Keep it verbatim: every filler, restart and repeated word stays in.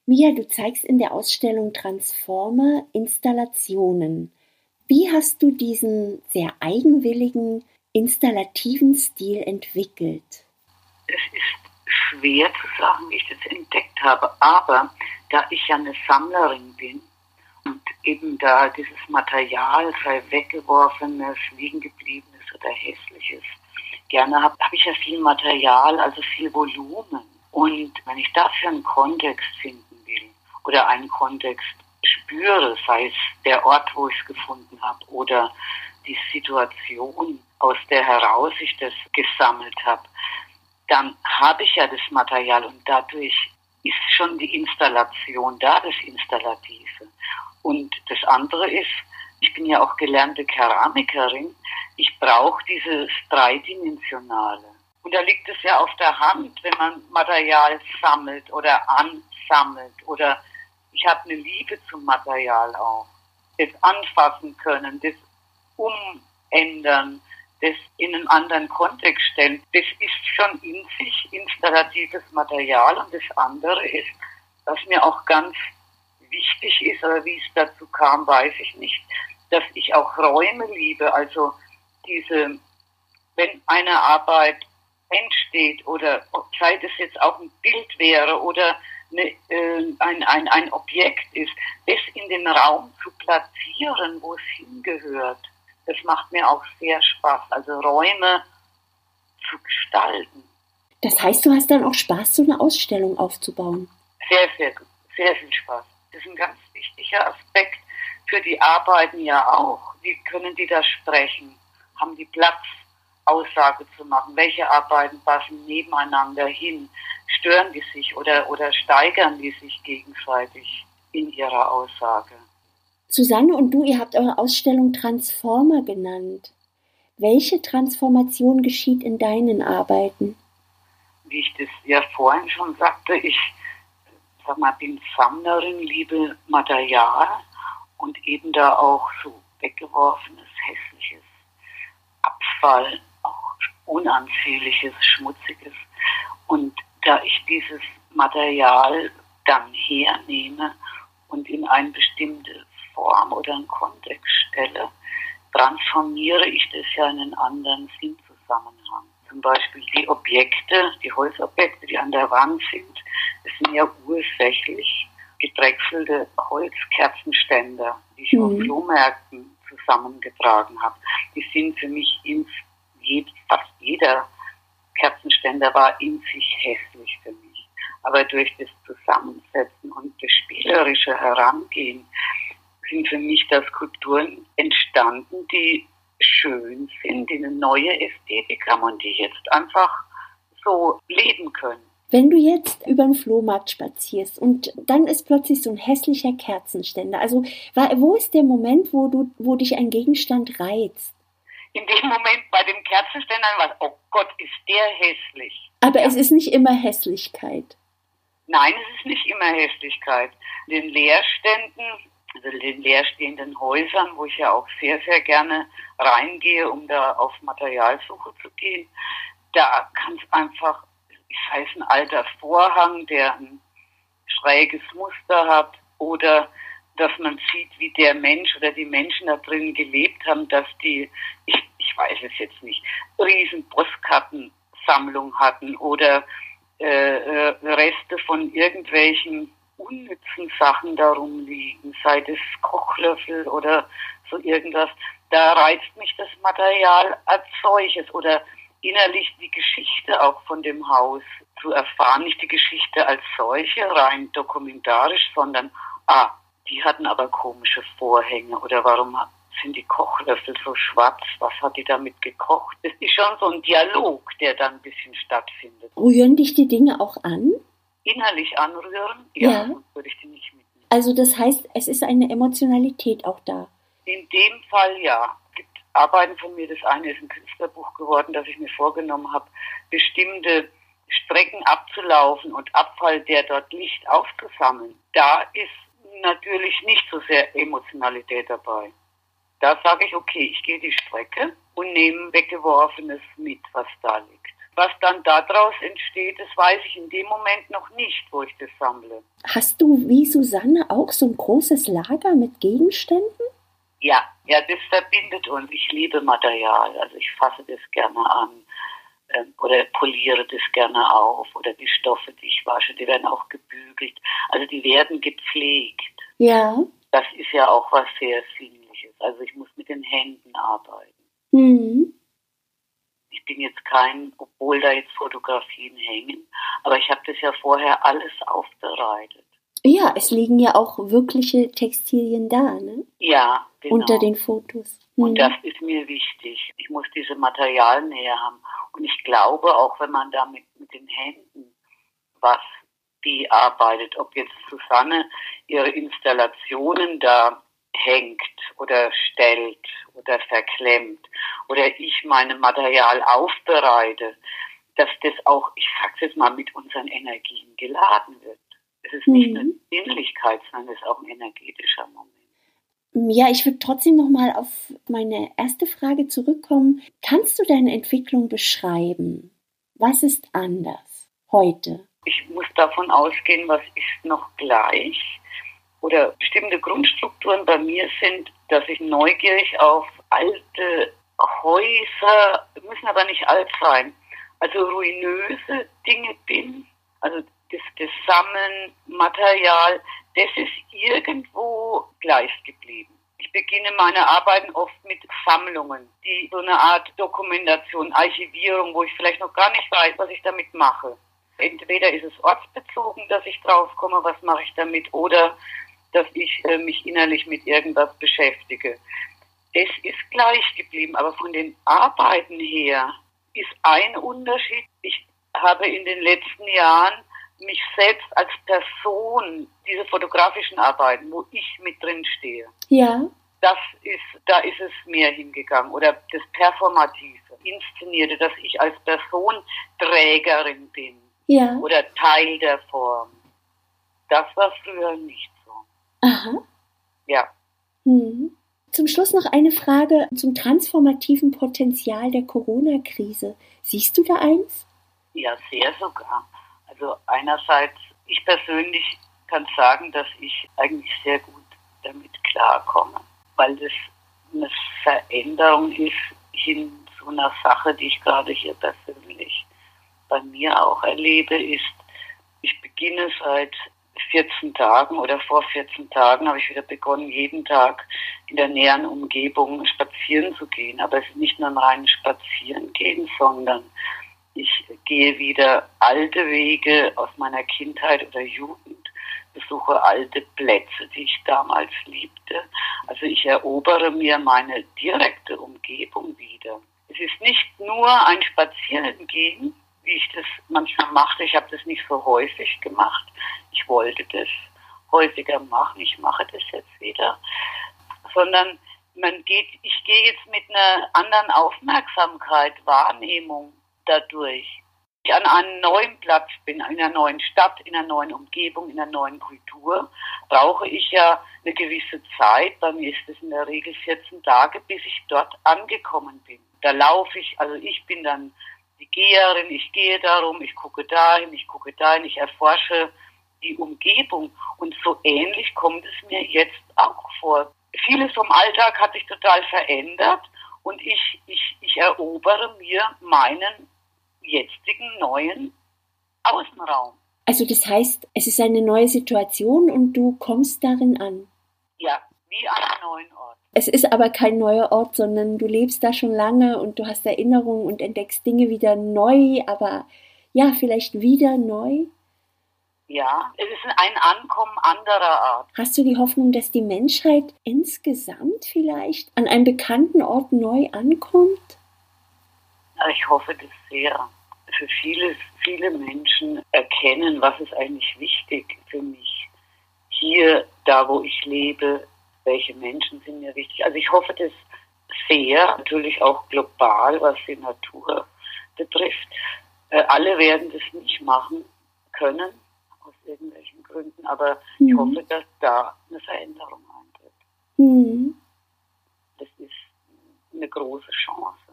Mia, du zeigst in der Ausstellung Transformer Installationen. Wie hast du diesen sehr eigenwilligen, installativen Stil entwickelt? Es ist schwer zu sagen, wie ich das entdeckt habe, aber da ich ja eine Sammlerin bin und eben da dieses Material, sei weggeworfenes, liegen gebliebenes oder hässliches, gerne habe, habe ich ja viel Material, also viel Volumen. Und wenn ich dafür einen Kontext finden will oder einen Kontext spüre, sei es der Ort, wo ich es gefunden habe oder die Situation, aus der heraus ich das gesammelt habe, dann habe ich ja das Material und dadurch ist schon die Installation da, das Installative. Und das andere ist, ich bin ja auch gelernte Keramikerin, ich brauche dieses Dreidimensionale. Und da liegt es ja auf der Hand, wenn man Material sammelt oder ansammelt oder ich habe eine Liebe zum Material auch. Das anfassen können, das umändern, das in einen anderen Kontext stellen, das ist schon in sich installatives Material. Und das andere ist, was mir auch ganz wichtig ist, aber wie es dazu kam, weiß ich nicht, dass ich auch Räume liebe. Also diese, wenn eine Arbeit entsteht oder sei das jetzt auch ein Bild wäre oder eine, äh, ein, ein, ein Objekt ist, das in den Raum zu platzieren, wo es hingehört, das macht mir auch sehr Spaß. Also Räume zu gestalten. Das heißt, du hast dann auch Spaß, so eine Ausstellung aufzubauen? Sehr, sehr gut. Sehr viel Spaß. Das ist ein ganz wichtiger Aspekt für die Arbeiten ja auch. Wie können die da sprechen? Haben die Platz, Aussage zu machen? Welche Arbeiten passen nebeneinander hin? Stören die sich oder, oder steigern die sich gegenseitig in ihrer Aussage? Susanne und du, ihr habt eure Ausstellung Transformer genannt. Welche Transformation geschieht in deinen Arbeiten? Wie ich das ja vorhin schon sagte, ich sag mal, bin Sammlerin, liebe Material und eben da auch so weggeworfenes, hässliches Abfall, auch unansehnliches, schmutziges. Und da ich dieses Material dann hernehme und in eine bestimmte Form oder einen Kontext stelle, transformiere ich das ja in einen anderen Sinnzusammenhang. Zum Beispiel die Objekte, die Holzobjekte, die an der Wand sind, das sind ja ursächlich gedrechselte Holzkerzenständer, die ich mhm. auf Flohmärkten zusammengetragen habe. Die sind für mich in fast jeder Kerzenständer war in sich hässlich für mich. Aber durch das Zusammensetzen und das spielerische Herangehen sind für mich da Skulpturen entstanden, die schön sind, die eine neue Ästhetik haben und die jetzt einfach so leben können. Wenn du jetzt über den Flohmarkt spazierst und dann ist plötzlich so ein hässlicher Kerzenständer, also wo ist der Moment, wo du, wo dich ein Gegenstand reizt? In dem Moment bei dem Kerzenständer, was, oh Gott, ist der hässlich. Aber ja. Es ist nicht immer Hässlichkeit. Nein, es ist nicht immer Hässlichkeit. In den Leerständen, also in den leerstehenden Häusern, wo ich ja auch sehr, sehr gerne reingehe, um da auf Materialsuche zu gehen, da kann es einfach, sei es ein alter Vorhang, der ein schräges Muster hat, oder dass man sieht, wie der Mensch oder die Menschen da drin gelebt haben, dass die, ich, ich weiß es jetzt nicht, riesen Postkartensammlung hatten oder äh, Reste von irgendwelchen unnützen Sachen darum liegen, sei das Kochlöffel oder so irgendwas. Da reizt mich das Material als solches oder innerlich die Geschichte auch von dem Haus zu erfahren, nicht die Geschichte als solche, rein dokumentarisch, sondern, ah, die hatten aber komische Vorhänge oder warum sind die Kochlöffel so schwarz, was hat die damit gekocht? Das ist schon so ein Dialog, der dann ein bisschen stattfindet. Rühren dich die Dinge auch an? Innerlich anrühren? Ja, ja. Sonst würde ich die nicht mitnehmen. Also das heißt, es ist eine Emotionalität auch da? In dem Fall ja. Es gibt Arbeiten von mir, das eine ist ein Künstlerbuch geworden, das ich mir vorgenommen habe, bestimmte Strecken abzulaufen und Abfall, der dort liegt, aufzusammeln. Da ist natürlich nicht so sehr Emotionalität dabei. Da sage ich, okay, ich gehe die Strecke und nehme Weggeworfenes mit, was da liegt. Was dann daraus entsteht, das weiß ich in dem Moment noch nicht, wo ich das sammle. Hast du wie Susanne auch so ein großes Lager mit Gegenständen? Ja, ja, das verbindet uns. Ich liebe Material, also ich fasse das gerne an äh, oder poliere das gerne auf oder die Stoffe, die ich wasche, die werden auch gebügelt. Also die werden gepflegt. Ja. Das ist ja auch was sehr Sinnliches. Also ich muss mit den Händen arbeiten. Mhm. Ich bin jetzt kein, obwohl da jetzt Fotografien hängen, aber ich habe das ja vorher alles aufbereitet. Ja, es liegen ja auch wirkliche Textilien da, ne? Ja, genau. Unter den Fotos. Mhm. Und das ist mir wichtig. Ich muss diese Materialnähe haben. Und ich glaube, auch wenn man damit mit den Händen was bearbeitet, ob jetzt Susanne ihre Installationen da hängt oder stellt oder verklemmt oder ich mein Material aufbereite, dass das auch, ich sag's jetzt mal, mit unseren Energien geladen wird. Es ist nicht Mhm. eine Sinnlichkeit, sondern es ist auch ein energetischer Moment. Ja, ich würde trotzdem nochmal auf meine erste Frage zurückkommen. Kannst du deine Entwicklung beschreiben? Was ist anders heute? Ich muss davon ausgehen, was ist noch gleich. Oder bestimmte Grundstrukturen bei mir sind, dass ich neugierig auf alte Häuser, müssen aber nicht alt sein, also ruinöse Dinge bin. Also das, das Sammeln, Material, das ist irgendwo gleich geblieben. Ich beginne meine Arbeiten oft mit Sammlungen, die so eine Art Dokumentation, Archivierung, wo ich vielleicht noch gar nicht weiß, was ich damit mache. Entweder ist es ortsbezogen, dass ich draufkomme, was mache ich damit, oder dass ich äh, mich innerlich mit irgendwas beschäftige. Es ist gleich geblieben, aber von den Arbeiten her ist ein Unterschied. Ich habe in den letzten Jahren mich selbst als Person, diese fotografischen Arbeiten, wo ich mit drin stehe. Ja. Das ist, da ist es mehr hingegangen. Oder das Performative, Inszenierte, dass ich als Person Trägerin bin. Ja. Oder Teil der Form. Das war früher nicht so. Aha. Ja. Mhm. Zum Schluss noch eine Frage zum transformativen Potenzial der Corona-Krise. Siehst du da eins? Ja, sehr sogar. Also einerseits, ich persönlich kann sagen, dass ich eigentlich sehr gut damit klarkomme, weil das eine Veränderung ist hin zu einer Sache, die ich gerade hier persönlich bei mir auch erlebe, ist, ich beginne seit vierzehn Tagen oder vor vierzehn Tagen habe ich wieder begonnen, jeden Tag in der näheren Umgebung spazieren zu gehen. Aber es ist nicht nur ein reines Spazierengehen, sondern ich gehe wieder alte Wege aus meiner Kindheit oder Jugend, besuche alte Plätze, die ich damals liebte. Also ich erobere mir meine direkte Umgebung wieder. Es ist nicht nur ein Spazierengehen, wie ich das manchmal machte. Ich habe das nicht so häufig gemacht. Ich wollte das häufiger machen. Ich mache das jetzt wieder. Sondern man geht, ich gehe jetzt mit einer anderen Aufmerksamkeit, Wahrnehmung dadurch. Wenn ich an einem neuen Platz bin, in einer neuen Stadt, in einer neuen Umgebung, in einer neuen Kultur, brauche ich ja eine gewisse Zeit. Bei mir ist es in der Regel vierzehn Tage, bis ich dort angekommen bin. Da laufe ich, also ich bin dann die Geherin, ich gehe darum, ich gucke dahin, ich gucke dahin, ich erforsche die Umgebung. Und so ähnlich kommt es mir jetzt auch vor. Vieles vom Alltag hat sich total verändert und ich, ich, ich erobere mir meinen jetzigen neuen Außenraum. Also das heißt, es ist eine neue Situation und du kommst darin an. Ja, wie an einem neuen Ort. Es ist aber kein neuer Ort, sondern du lebst da schon lange und du hast Erinnerungen und entdeckst Dinge wieder neu, aber ja, vielleicht wieder neu. Ja, es ist ein Ankommen anderer Art. Hast du die Hoffnung, dass die Menschheit insgesamt vielleicht an einem bekannten Ort neu ankommt? Ich hoffe das sehr. Für viele, viele Menschen erkennen, was ist eigentlich wichtig für mich. Hier, da wo ich lebe, welche Menschen sind mir wichtig. Also ich hoffe das sehr, natürlich auch global, was die Natur betrifft. Äh, alle werden das nicht machen können, aus irgendwelchen Gründen, aber mhm. ich hoffe, dass da eine Veränderung eintritt. Mhm. Das ist eine große Chance.